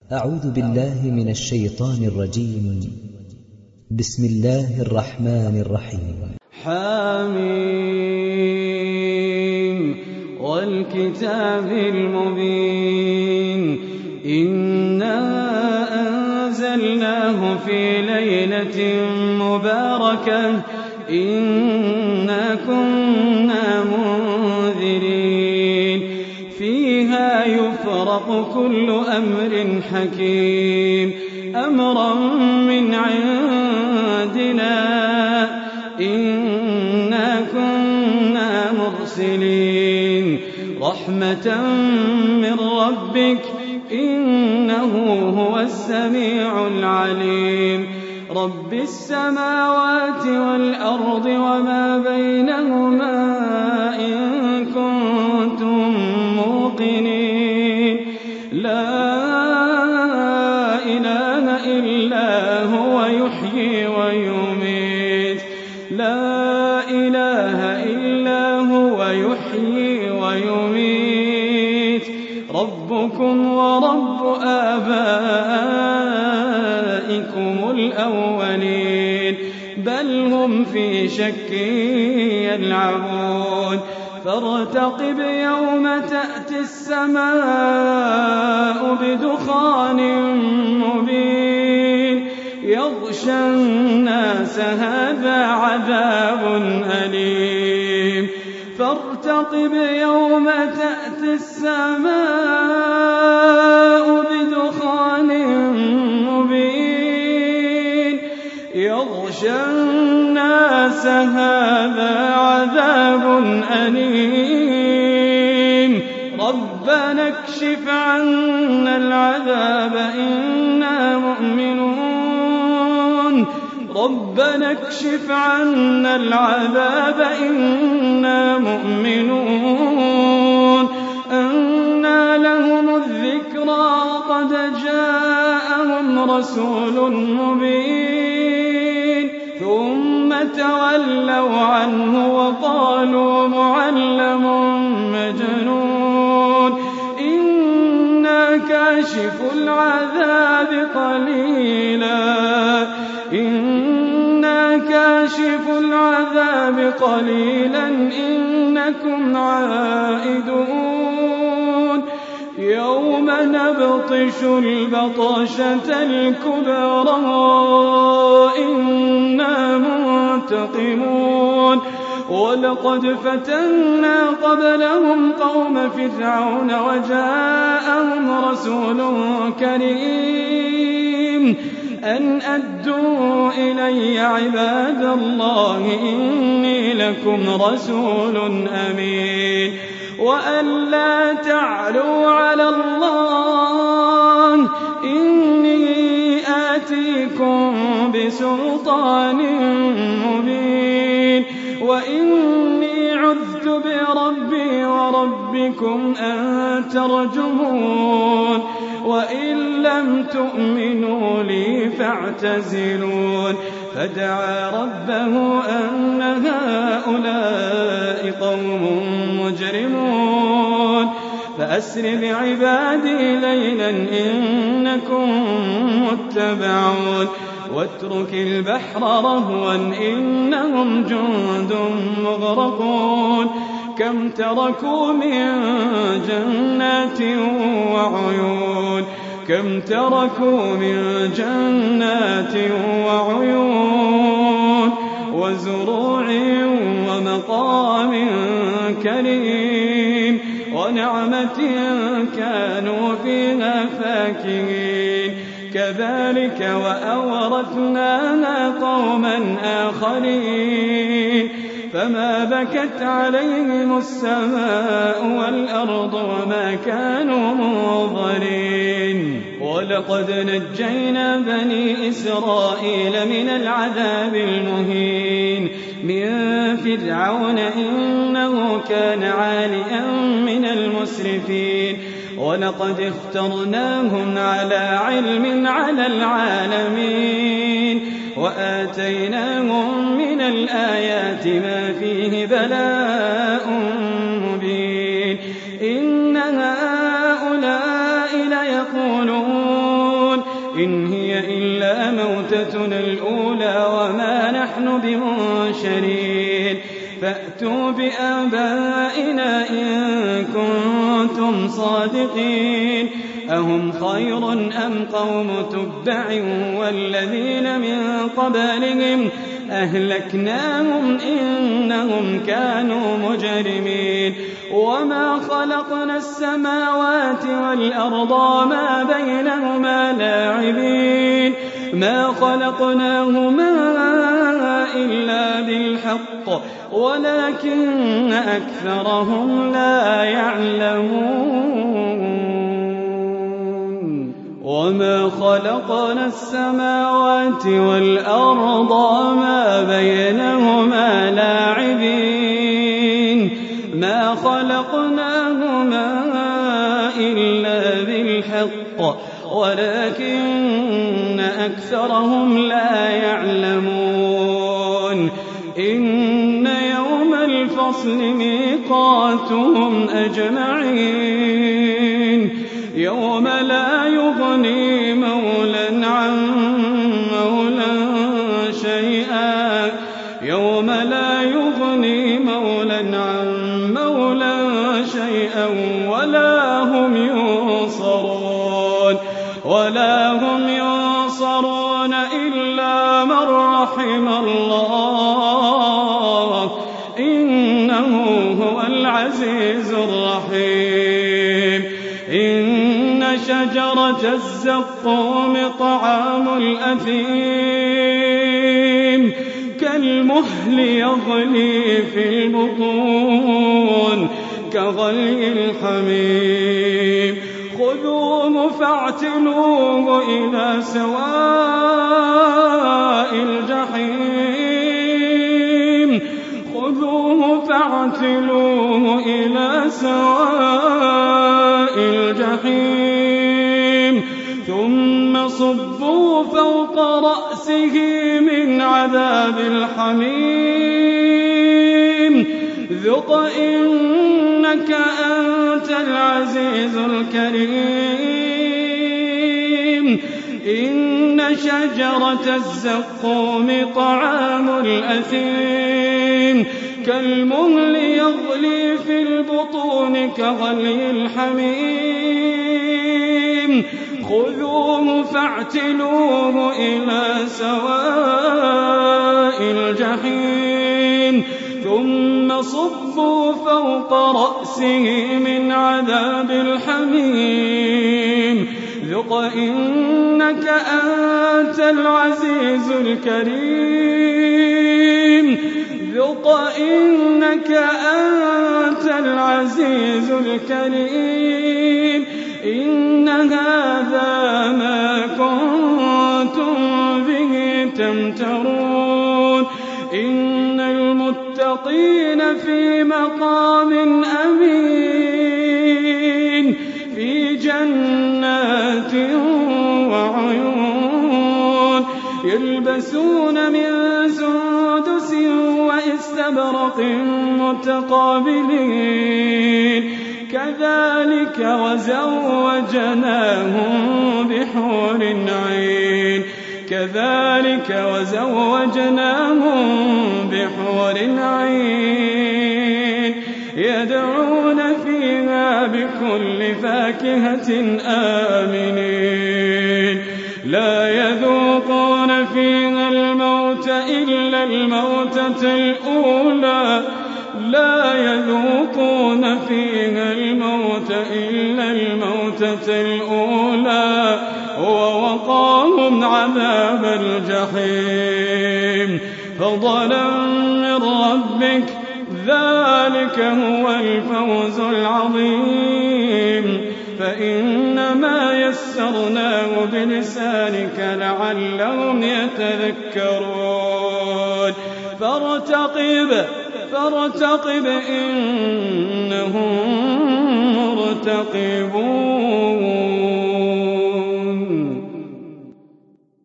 أعوذ بالله من الشيطان الرجيم. بسم الله الرحمن الرحيم. حميم والكتاب المبين إنا أنزلناه في ليلة مباركة إنا كنا منذرين فيها يفرق كل أمر حكيم أمرا من عندنا إنا كنا مرسلين رحمة من ربك إنه هو السميع العليم رب السماوات والأرض وما بينهما إن كنتم موقنين لا إله إلا هو يحيي ويميت لا إله إلا هو يحيي ويميت ربكم ورب آبائكم الأولين بل هم في شك يلعبون فارتقب يوم تأتي السماء بدخان مبين يغشى الناس هذا عذاب أليم فارتقب يوم تأتي السماء بدخان مبين يغشى الناس هذا عذاب أليم ربنا اكشف عنا العذاب إنا مؤمنون ربنا اكشف عنا العذاب إنا مؤمنون أنى لهم الذكرى وقد جاءهم رسول مبين ثم تولوا عنه وقالوا معلم مجنون إنا كاشف العذاب قليلا إنكم عائدون يوم نبطش البطشة الكبرى إنا منتقمون ولقد فتنا قبلهم قوم فرعون وجاءهم رسول كريم أن أدوا إلي عباد الله إني لكم رسول أمين وأن لا تعلوا على الله إني آتيكم بسلطان مبين وإني عذت بربي وربكم أن ترجمون وإن لم تؤمنوا لي فاعتزلون فدعا ربه أن هؤلاء قوم مجرمون فأسر بعبادي ليلا إنكم متبعون واترك البحر رهوا إنهم جند مغرقون كم تركوا من جنات وعيون كم تركوا من جنات وعيون وزروع ومقام كريم ونعمة كانوا فيها فاكهين كذلك وأورثناها قوما آخرين فما بكت عليهم السماء والأرض وما كانوا منظرين ولقد نجينا بني إسرائيل من العذاب المهين من فرعون إنه كان عاليا من المسرفين ولقد اخترناهم على علم على العالمين وآتيناهم من الآيات ما فيه بلاء مبين إن هؤلاء ليقولون إن هي إلا موتتنا الأولى وما نحن بمنشرين فأتوا بآبائنا إن كنتم صادقين أهم خير أم قوم تبع والذين من قبلهم أهلكناهم إنهم كانوا مجرمين وما خلقنا السماوات والأرض ما بينهما لاعبين ما خلقناهما إلا بالحق ولكن أكثرهم لا يعلمون وما خلقنا السماوات والأرض ما بينهما لاعبين ما خلقناهما إلا بالحق ولكن أكثرهم لا يعلمون إن يوم الفصل ميقاتهم أجمعين يوم لا يغني مولى عن مولى شيئا يوم لا يغني مولى عن مولى شيئا ولا هم ينصرون إلا من رحم الله إنه هو العزيز الرحيم إن شجرة الزقوم طعام الأثيم كالمهل يغلي في البطون كغلي الحميم خذوه فاعتلوه إلى سواء الجحيم خذوه فاعتلوه إلى سواء الجحيم ثم صبوا فوق رأسه من عذاب الحميم ذق إنك أنت العزيز الكريم إن شجرة الزقوم طعام الأثيم كالمهل يغلي في البطون كغلي الحميم خذوه فاعتلوه إلى سواء الجحيم ثم صبوا فوق رأسه من عذاب الحميم ذق إنك أنت العزيز الكريم ذق إنك أنت العزيز الكريم إن هذا ما كنتم به تمترون إن المتقين في مقام أمين في جنات وعيون يلبسون من سندس وإستبرق متقابلين كذلك وزوجناهم بحور عين كذلك وزوجناهم بحور عين يدعون فيها بكل فاكهة آمنين لا يذوقون فيها الموت إلا الموتة الأولى لا يذوقون فيها الموت إلا الموتة الأولى ووقاهم عذاب الجحيم فضلا من ربك ذلك هو الفوز العظيم فإنما يسرناه بلسانك لعلهم يتذكرون فارتقب إنهم مرتقبون